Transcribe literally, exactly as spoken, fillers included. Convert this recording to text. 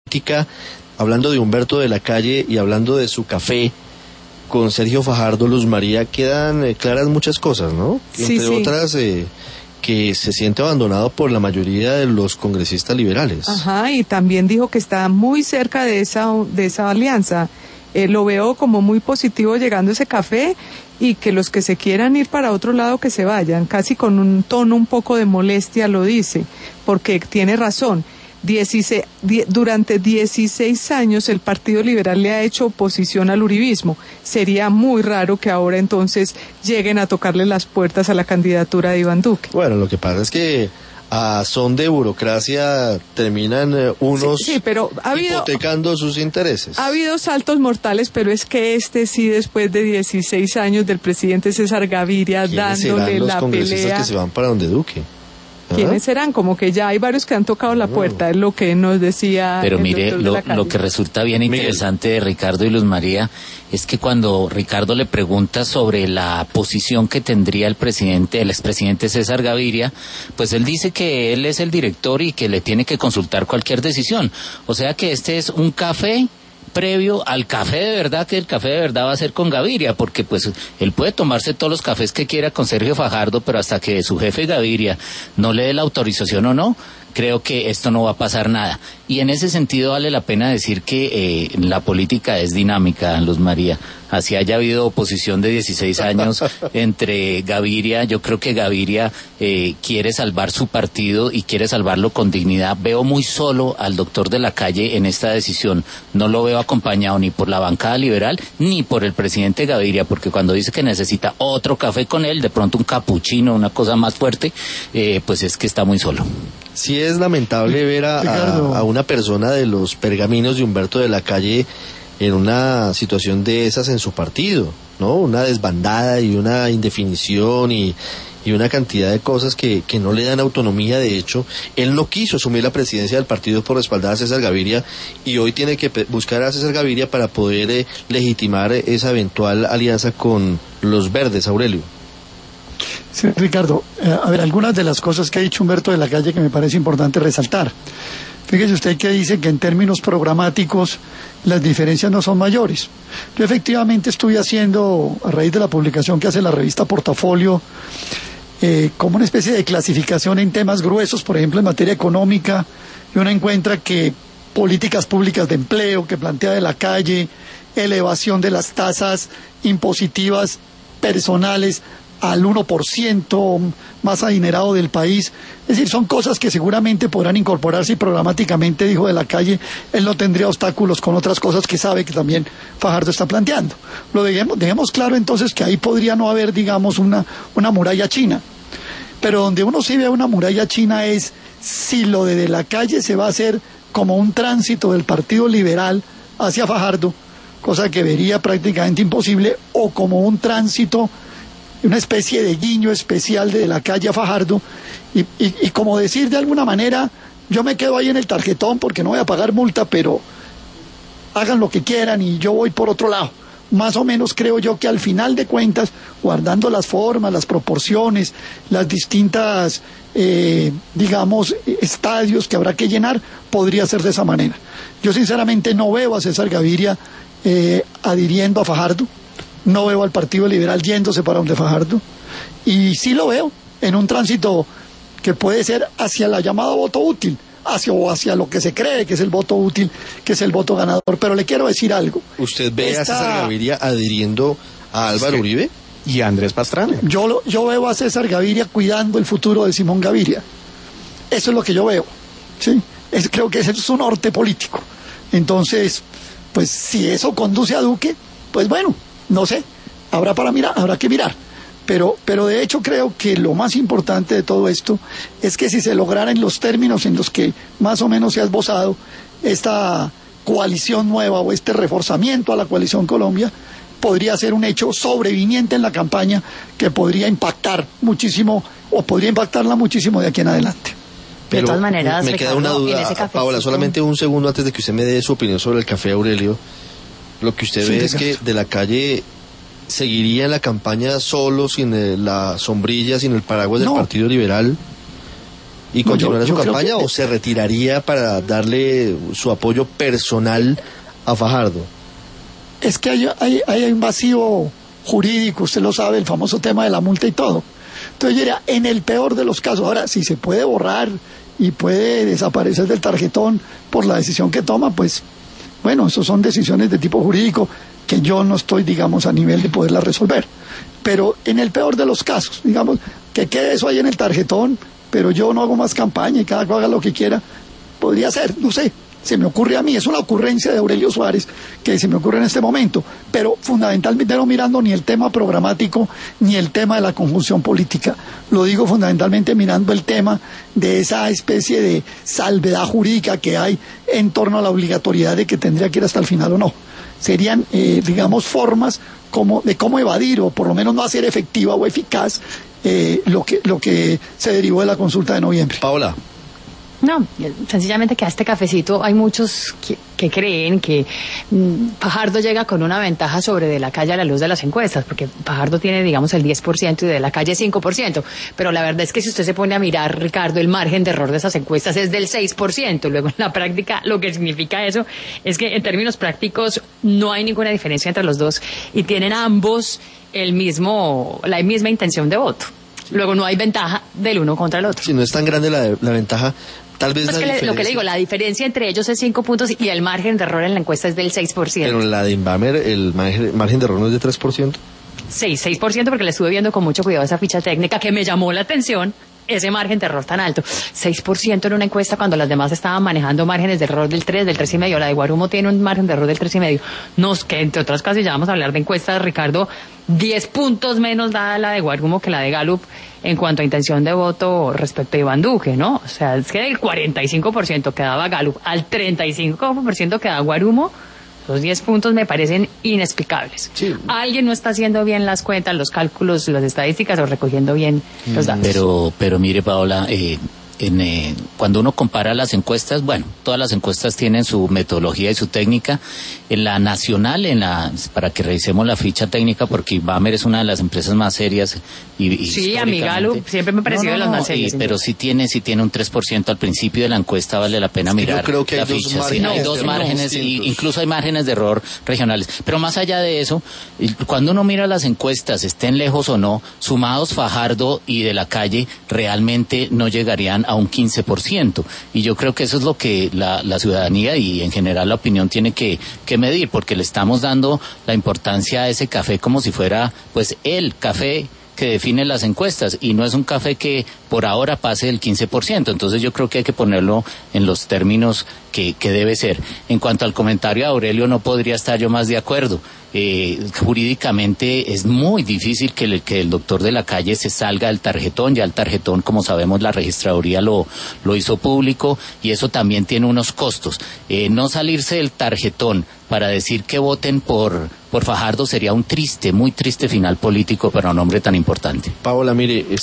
política, hablando de Humberto de la Calle y hablando de su café con Sergio Fajardo, Luz María, quedan eh, claras muchas cosas, ¿no? Sí, Entre sí. otras, eh, que se siente abandonado por la mayoría de los congresistas liberales. Ajá, y también dijo que está muy cerca de esa, de esa alianza. Eh, lo veo como muy positivo llegando ese café, y que los que se quieran ir para otro lado que se vayan, casi con un tono un poco de molestia lo dice, porque tiene razón. dieciséis, die, durante dieciséis años el Partido Liberal le ha hecho oposición al uribismo. Sería muy raro que ahora entonces lleguen a tocarle las puertas a la candidatura de Iván Duque. Bueno, lo que pasa es que a son de burocracia terminan eh, unos sí, sí, pero ha habido, hipotecando sus intereses. Ha habido saltos mortales, pero es que este sí, después de dieciséis años del presidente César Gaviria dándole los la congresistas pelea. Que se van para donde Duque? ¿Quiénes serán? Como que ya hay varios que han tocado la puerta, es lo que nos decía. Pero el mire, doctor lo, de la lo que resulta bien interesante de Ricardo y Luz María es que cuando Ricardo le pregunta sobre la posición que tendría el presidente, el expresidente César Gaviria, pues él dice que él es el director y que le tiene que consultar cualquier decisión. O sea que este es un café previo al café de verdad, que el café de verdad va a ser con Gaviria, porque pues él puede tomarse todos los cafés que quiera con Sergio Fajardo, pero hasta que su jefe Gaviria no le dé la autorización o no, creo que esto no va a pasar nada. Y en ese sentido vale la pena decir que eh, la política es dinámica, Luz María. Así haya habido oposición de dieciséis años entre Gaviria, yo creo que Gaviria eh, quiere salvar su partido y quiere salvarlo con dignidad. Veo muy solo al doctor de la Calle en esta decisión. No lo veo acompañado ni por la bancada liberal ni por el presidente Gaviria, porque cuando dice que necesita otro café con él, de pronto un capuchino, una cosa más fuerte, eh, pues es que está muy solo. Sí, es lamentable ver a, a, a una persona de los pergaminos de Humberto de la Calle en una situación de esas en su partido, ¿no? Una desbandada y una indefinición y, y una cantidad de cosas que, que no le dan autonomía. De hecho, él no quiso asumir la presidencia del partido por respaldar a César Gaviria, y hoy tiene que buscar a César Gaviria para poder eh, legitimar esa eventual alianza con los verdes, Aurelio. Sí, Ricardo, eh, a ver, algunas de las cosas que ha dicho Humberto de la Calle que me parece importante resaltar. Fíjese usted que dice que en términos programáticos las diferencias no son mayores. Yo efectivamente estuve haciendo, a raíz de la publicación que hace la revista Portafolio, eh, como una especie de clasificación en temas gruesos, por ejemplo en materia económica, y uno encuentra que políticas públicas de empleo que plantea de la Calle, elevación de las tasas impositivas personales al uno por ciento más adinerado del país. Es decir, son cosas que seguramente podrán incorporarse y programáticamente, dijo de la Calle, él no tendría obstáculos con otras cosas que sabe que también Fajardo está planteando. Lo dejemos, dejemos claro entonces que ahí podría no haber, digamos, una, una muralla china. Pero donde uno sí ve una muralla china es si lo de, de la Calle se va a hacer como un tránsito del Partido Liberal hacia Fajardo, cosa que vería prácticamente imposible, o como un tránsito, una especie de guiño especial de la Calle a Fajardo, y, y, y como decir de alguna manera, yo me quedo ahí en el tarjetón porque no voy a pagar multa, pero hagan lo que quieran y yo voy por otro lado. Más o menos creo yo que al final de cuentas, guardando las formas, las proporciones, las distintas, eh, digamos, estadios que habrá que llenar, podría ser de esa manera. Yo sinceramente no veo a César Gaviria eh, adhiriendo a Fajardo. No veo al Partido Liberal yéndose para donde Fajardo, y sí lo veo en un tránsito que puede ser hacia la llamada voto útil, hacia o hacia lo que se cree que es el voto útil, que es el voto ganador. Pero le quiero decir algo. ¿Usted ve Esta... a César Gaviria adhiriendo a Álvaro sí. Uribe? Y a Andrés Pastrana. Yo, lo, yo veo a César Gaviria cuidando el futuro de Simón Gaviria. Eso es lo que yo veo, ¿sí? Es, creo que ese es su norte político. Entonces, pues si eso conduce a Duque, pues bueno, no sé, habrá para mirar, habrá que mirar. Pero, pero de hecho creo que lo más importante de todo esto es que si se lograra en los términos en los que más o menos se ha esbozado esta coalición nueva o este reforzamiento a la coalición Colombia, podría ser un hecho sobreviniente en la campaña que podría impactar muchísimo, o podría impactarla muchísimo de aquí en adelante. Pero de todas maneras, me Ricardo, queda una duda, Paola, solamente un segundo antes de que usted me dé su opinión sobre el café, Aurelio. Lo que usted sí, ve es que de la Calle seguiría en la campaña solo, sin el, la sombrilla, sin el paraguas del no. Partido Liberal. ¿Y continuará su campaña o se retiraría para darle su apoyo personal a Fajardo? Es que hay, hay, hay un vacío jurídico, usted lo sabe, el famoso tema de la multa y todo. Entonces yo diría, en el peor de los casos, ahora, si se puede borrar y puede desaparecer del tarjetón por la decisión que toma, pues, bueno, eso son decisiones de tipo jurídico que yo no estoy, digamos, a nivel de poderlas resolver. Pero en el peor de los casos, digamos, que quede eso ahí en el tarjetón, pero yo no hago más campaña y cada cual haga lo que quiera, podría ser, no sé, se me ocurre a mí, es una ocurrencia de Aurelio Suárez que se me ocurre en este momento, pero fundamentalmente no mirando ni el tema programático ni el tema de la conjunción política, lo digo fundamentalmente mirando el tema de esa especie de salvedad jurídica que hay en torno a la obligatoriedad de que tendría que ir hasta el final o no. Serían, eh, digamos, formas como de cómo evadir o por lo menos no hacer efectiva o eficaz eh, lo que lo que se derivó de la consulta de noviembre. Paola. No, sencillamente que a este cafecito hay muchos que, que creen que mmm, Fajardo llega con una ventaja sobre De la Calle a la luz de las encuestas, porque Fajardo tiene, digamos, el diez por ciento y De la Calle cinco por ciento, pero la verdad es que si usted se pone a mirar, Ricardo, el margen de error de esas encuestas es del seis por ciento, luego en la práctica lo que significa eso es que en términos prácticos no hay ninguna diferencia entre los dos y tienen ambos el mismo, la misma intención de voto. Luego no hay ventaja del uno contra el otro. Si no es tan grande la, la ventaja, tal vez pues la que diferencia... Lo que le digo, la diferencia entre ellos es cinco puntos y el margen de error en la encuesta es del seis por ciento. Pero la de Inbamer, el margen, margen de error no es de tres por ciento. seis, seis por ciento porque le estuve viendo con mucho cuidado esa ficha técnica que me llamó la atención, ese margen de error tan alto. seis por ciento en una encuesta cuando las demás estaban manejando márgenes de error del tres, del tres y medio. La de Guarumo tiene un margen de error del tres y medio. Nos, que entre otras cosas ya vamos a hablar de encuestas, Ricardo, diez puntos menos da la de Guarumo que la de Gallup en cuanto a intención de voto respecto a Iván Duque, ¿no? O sea, es que del cuarenta y cinco por ciento que daba Gallup al treinta y cinco por ciento que da Guarumo, los diez puntos me parecen inexplicables. Sí. Alguien no está haciendo bien las cuentas, los cálculos, las estadísticas o recogiendo bien los datos. Pero, pero mire, Paola, eh, en, eh, cuando uno compara las encuestas, bueno, todas las encuestas tienen su metodología y su técnica. En la nacional, en la para que revisemos la ficha técnica, porque Inbamer es una de las empresas más serias y, y sí, a mi Gallup siempre me ha parecido no, no, de las no, más serias. Y, pero sí tiene, sí tiene un tres por ciento al principio de la encuesta, vale la pena mirar. Yo creo que la hay ficha. dos Sí, hay dos márgenes, y, incluso hay márgenes de error regionales. Pero más allá de eso, cuando uno mira las encuestas, estén lejos o no, sumados Fajardo y De la Calle, realmente no llegarían a un quince por ciento. Y yo creo que eso es lo que la, la ciudadanía y en general la opinión tiene que, que medir, porque le estamos dando la importancia a ese café como si fuera pues el café que define las encuestas y no es un café que por ahora pase el quince por ciento. Entonces yo creo que hay que ponerlo en los términos que, que debe ser. En cuanto al comentario de Aurelio, no podría estar yo más de acuerdo. Eh, jurídicamente es muy difícil que el, que el doctor De la Calle se salga del tarjetón. Ya el tarjetón, como sabemos, la registraduría lo, lo hizo público y eso también tiene unos costos. Eh, no salirse del tarjetón para decir que voten por, por Fajardo sería un triste, muy triste final político para un hombre tan importante. Paola, mire...